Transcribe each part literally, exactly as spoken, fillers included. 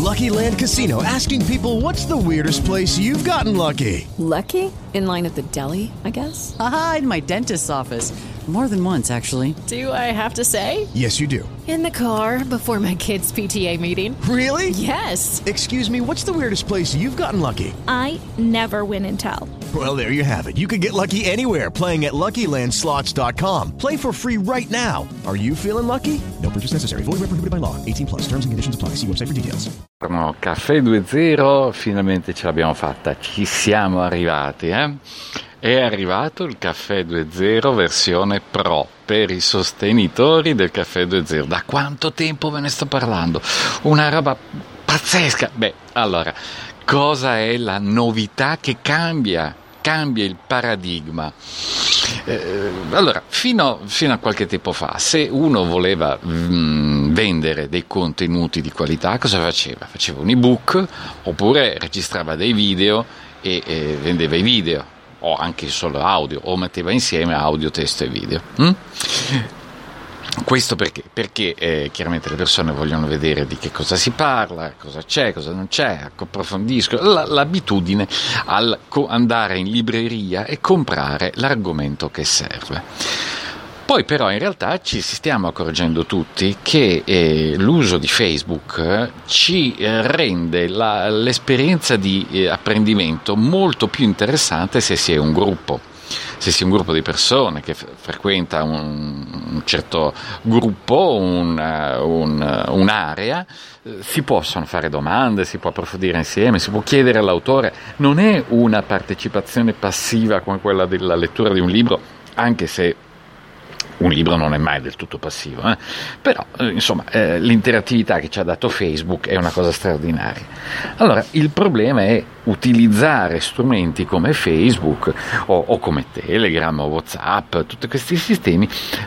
Lucky Land Casino, asking people, what's the weirdest place you've gotten lucky? Lucky? In line at the deli, I guess? Aha, in my dentist's office. More than once, actually. Do I have to say? Yes, you do. In the car before my kids' P T A meeting. Really? Yes. Excuse me, what's the weirdest place you've gotten lucky? I never win and tell. Well, there you have it. You can get lucky anywhere, playing at Lucky Land Slots dot com. Play for free right now. Are you feeling lucky? No purchase necessary. Void where prohibited by law. eighteen plus. Terms and conditions apply. See website for details. No, Caffè due zero, finalmente ce l'abbiamo fatta. Ci siamo arrivati, eh? È arrivato il Caffè due zero versione Pro per i sostenitori del Caffè due zero. Da quanto tempo ve ne sto parlando? Una roba pazzesca. Beh, allora, cosa è la novità che cambia? Cambia il paradigma. Eh, allora, fino, fino a qualche tempo fa, se uno voleva mh, vendere dei contenuti di qualità, cosa faceva? Faceva un ebook oppure registrava dei video e, e vendeva i video, o anche solo audio, o metteva insieme audio, testo e video. Mm? Questo perché? Perché eh, chiaramente le persone vogliono vedere di che cosa si parla, cosa c'è, cosa non c'è, approfondiscono, la, l'abitudine al co- andare in libreria e comprare l'argomento che serve. Poi però in realtà ci stiamo accorgendo tutti che eh, l'uso di Facebook eh, ci eh, rende la, l'esperienza di eh, apprendimento molto più interessante se si è un gruppo. Se si è un gruppo di persone che f- frequenta un, un certo gruppo, un, uh, un, uh, un'area, eh, si possono fare domande, si può approfondire insieme, si può chiedere all'autore. Non è una partecipazione passiva come quella della lettura di un libro, anche se un libro non è mai del tutto passivo, eh? Però eh, insomma eh, l'interattività che ci ha dato Facebook è una cosa straordinaria. Allora il problema è utilizzare strumenti come Facebook o, o come Telegram o WhatsApp, tutti questi sistemi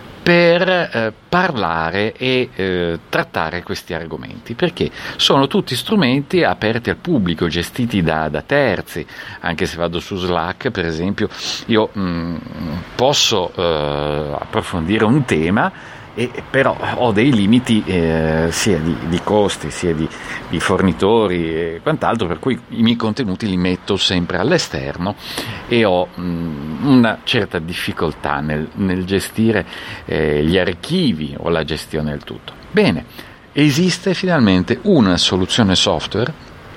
per eh, parlare e eh, trattare questi argomenti, perché sono tutti strumenti aperti al pubblico, gestiti da, da terzi. Anche se vado su Slack, per esempio, io mh, posso eh, approfondire un tema, e però ho dei limiti eh, sia di, di costi, sia di, di fornitori e quant'altro, per cui i miei contenuti li metto sempre all'esterno e ho mh, una certa difficoltà nel, nel gestire eh, gli archivi o la gestione del tutto. Bene, esiste finalmente una soluzione software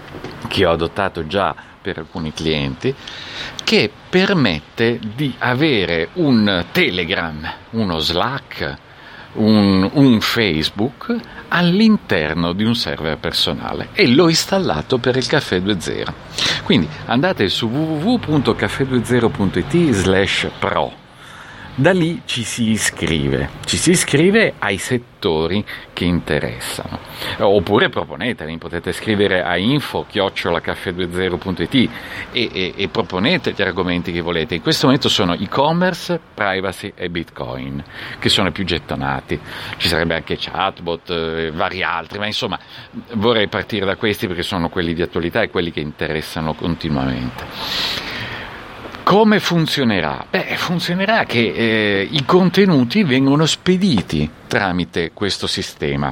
che ho adottato già per alcuni clienti, che permette di avere un Telegram, uno Slack, Un, un Facebook all'interno di un server personale, e l'ho installato per il Caffè due zero. Quindi andate su w w w punto caffè due zero punto i t slash pro. Da lì ci si iscrive, ci si iscrive ai settori che interessano, oppure proponeteli, potete scrivere a info chiocciola caffè due zero punto i t e, e, e proponete gli argomenti che volete. In questo momento sono e-commerce, privacy e bitcoin, che sono i più gettonati. Ci sarebbe anche chatbot, eh, vari altri, ma insomma vorrei partire da questi perché sono quelli di attualità e quelli che interessano continuamente. Come funzionerà? Beh, funzionerà che eh, i contenuti vengono spediti tramite questo sistema.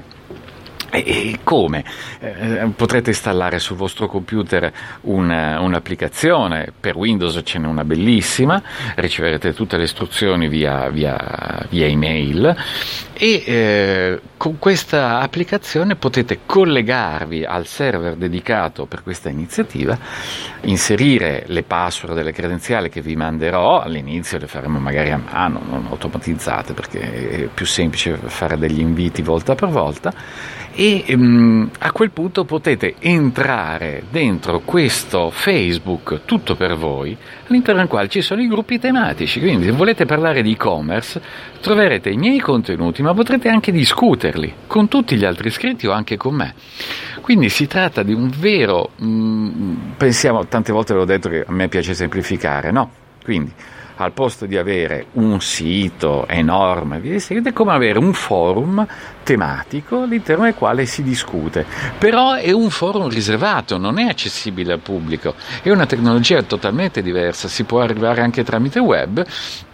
E come? Eh, potrete installare sul vostro computer una, un'applicazione, per Windows ce n'è una bellissima, riceverete tutte le istruzioni via, via, via email, e eh, con questa applicazione potete collegarvi al server dedicato per questa iniziativa, inserire le password e le credenziali che vi manderò. All'inizio le faremo magari a mano, non automatizzate, perché è più semplice fare degli inviti volta per volta, e um, a quel punto potete entrare dentro questo Facebook tutto per voi, all'interno del quale ci sono i gruppi tematici. Quindi se volete parlare di e-commerce troverete i miei contenuti, ma potrete anche discuterli con tutti gli altri iscritti o anche con me. Quindi si tratta di un vero, mh, pensiamo, tante volte l'ho detto che a me piace semplificare, no? Quindi al posto di avere un sito enorme, è come avere un forum tematico all'interno del quale si discute, però è un forum riservato, non è accessibile al pubblico, è una tecnologia totalmente diversa, si può arrivare anche tramite web,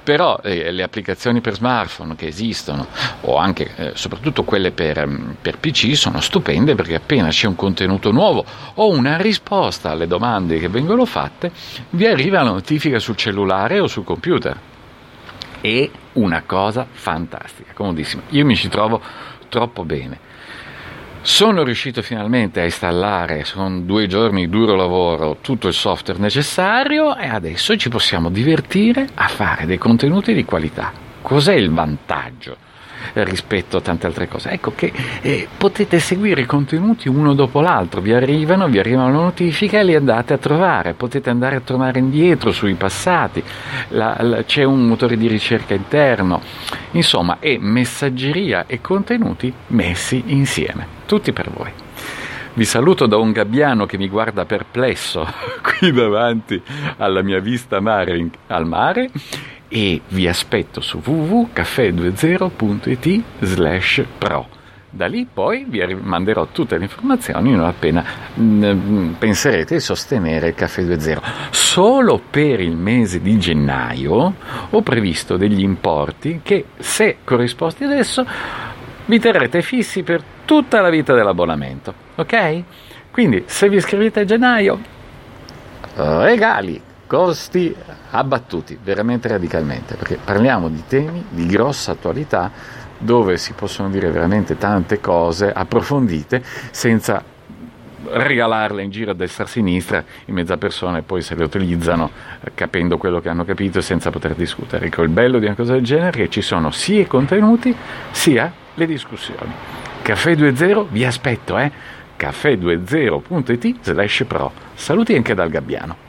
però eh, le applicazioni per smartphone che esistono, o anche eh, soprattutto quelle per, per P C, sono stupende, perché appena c'è un contenuto nuovo o una risposta alle domande che vengono fatte, vi arriva la notifica sul cellulare o sul computer. È una cosa fantastica, comodissima. Io mi ci trovo troppo bene. Sono riuscito finalmente a installare, con due giorni di duro lavoro, tutto il software necessario, e adesso ci possiamo divertire a fare dei contenuti di qualità. Cos'è il vantaggio rispetto a tante altre cose? Ecco che eh, potete seguire i contenuti uno dopo l'altro, vi arrivano, vi arrivano le notifiche e li andate a trovare, potete andare a tornare indietro sui passati, la, la, c'è un motore di ricerca interno, insomma è messaggeria e contenuti messi insieme, tutti per voi. Vi saluto da un gabbiano che mi guarda perplesso qui davanti alla mia vista mare in, al mare, e vi aspetto su w w w punto caffè venti punto i t slash pro. Da lì poi vi manderò tutte le informazioni non appena mh, penserete di sostenere il Caffè venti. Solo per il mese di gennaio ho previsto degli importi che, se corrisposti adesso, vi terrete fissi per tutta la vita dell'abbonamento, ok? Quindi se vi iscrivete a gennaio, regali, costi abbattuti veramente radicalmente, perché parliamo di temi di grossa attualità, dove si possono dire veramente tante cose approfondite senza regalarle in giro a destra e a sinistra in mezzo a persone, poi se le utilizzano capendo quello che hanno capito senza poter discutere. Ecco, il bello di una cosa del genere è che ci sono sia i contenuti sia le discussioni. Caffè venti, vi aspetto, eh? caffè venti punto i t slash pro. Saluti anche dal gabbiano.